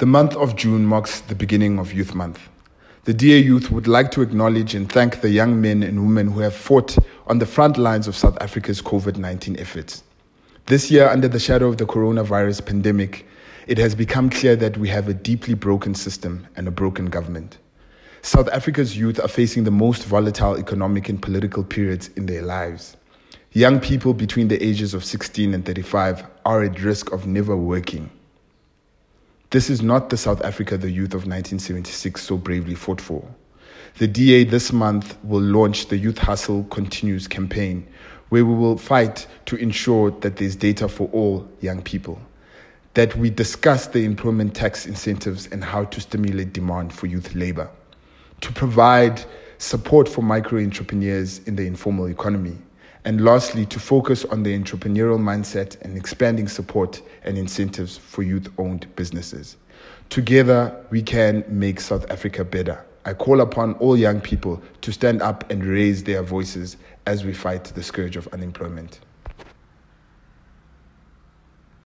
The month of June marks the beginning of Youth Month. The DA Youth would like to acknowledge and thank the young men and women who have fought on the front lines of South Africa's COVID-19 efforts. This year, under the shadow of the coronavirus pandemic, it has become clear that we have a deeply broken system and a broken government. South Africa's youth are facing the most volatile economic and political periods in their lives. Young people between the ages of 16 and 35 are at risk of never working. This is not the South Africa the youth of 1976 so bravely fought for. The DA this month will launch the Youth Hustle Continues campaign, where we will fight to ensure that there's data for all young people, that we discuss the employment tax incentives and how to stimulate demand for youth labor, to provide support for micro-entrepreneurs in the informal economy, and lastly, to focus on the entrepreneurial mindset and expanding support and incentives for youth-owned businesses. Together, we can make South Africa better. I call upon all young people to stand up and raise their voices as we fight the scourge of unemployment.